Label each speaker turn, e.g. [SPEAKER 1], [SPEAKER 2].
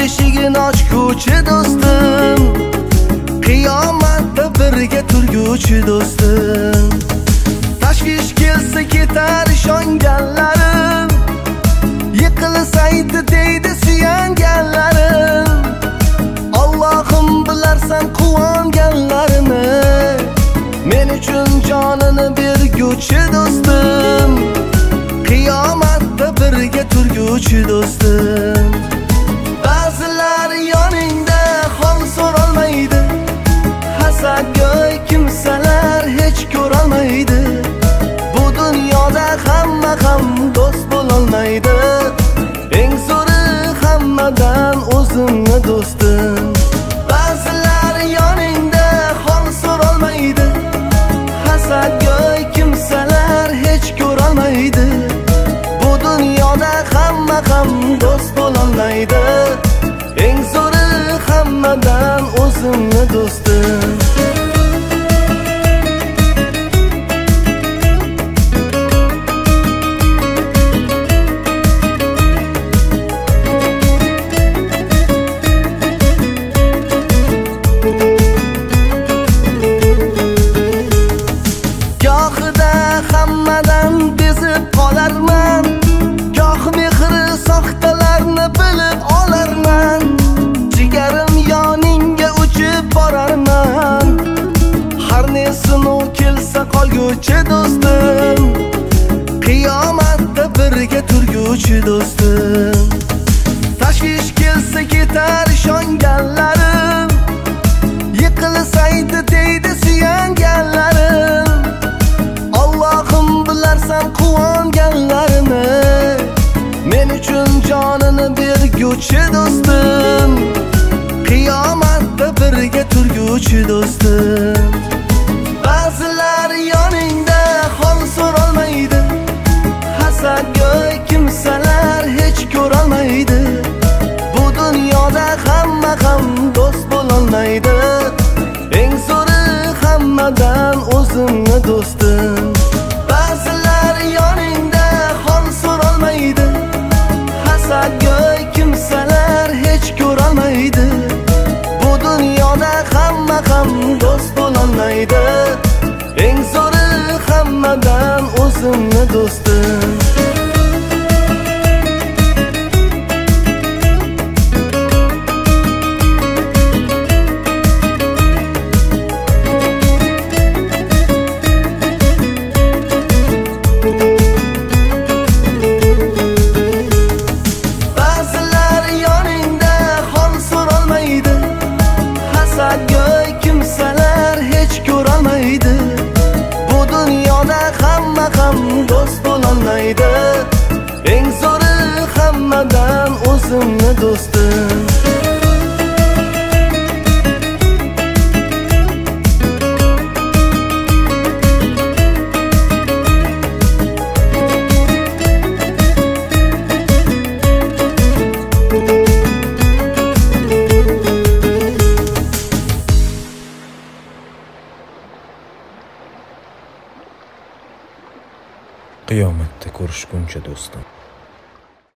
[SPEAKER 1] eshigini ochguchi do'stim, qiyomatda birga turguchi do'stim. Tashvish kelsa ketar ishonganlarim, yiqilsaydi deydi suyanganlarim. Allohim bilarsan quvonganlarini, men uchun jonini berguchi do'stim, qiyomatda birga turguchi do'stim. Ba'zilar yoningda hol so'rolmaydi, hasadgo'y kimsalar hech ko'rolmaydi. Bu dunyoda hamma ham do'st bo'lolmaydi, eng zo'ri hammadan o'zimni do'stim. Ba'zilar yoningda hol so'rolmaydi, hasadgo'y kimsalar hech ko'rolmaydi. Bu dunyoda hamma ham do'st bo'lolmaydi, eng zo'ri hammadan o'zimni do'stim. Gohida hammadan bezib qolarman, goh mehri soxtalarni bilib olarman. Jigarim yoningga uchib borarman, har ne sinov kelsa qolguchi do'stim, qiyomatda birga turguchi do'stim. Tashvish kelsa ketar ishonganlarim, yiqilsaydi deydi suyanganlarim. Allohim bilarsan quvonganlarini, men uchun jonini berguchi do'stim, qiyomatda birga turguchi do'stim. Ba'zilar yoningda hol so'rolmaydi, hasadgo'y kimsalar hech ko'rolmaydi. Bu dunyoda hamma ham do'st bo'lolmaydi, eng zo'ri hammadan o'zimni do'stim. Ba'zilar yoningda hol so'rolmaydi, hasadgo'y kimsalar hech ko'rolmaydi. Bu dunyoda hamma ham do'st bo'lolmaydi, eng zo'ri hammadan o'zimni do'stim. Ba'zilar yoningda hol so'rolmaydi, hasadgo'y kimsalar hech ko'rolmaydi. Bu dunyoda hamma ham do'st bo'lolmaydi, eng zo'ri hammadan o'zimni do'stim.
[SPEAKER 2] Qiyomatda ko'rishguncha do'stim.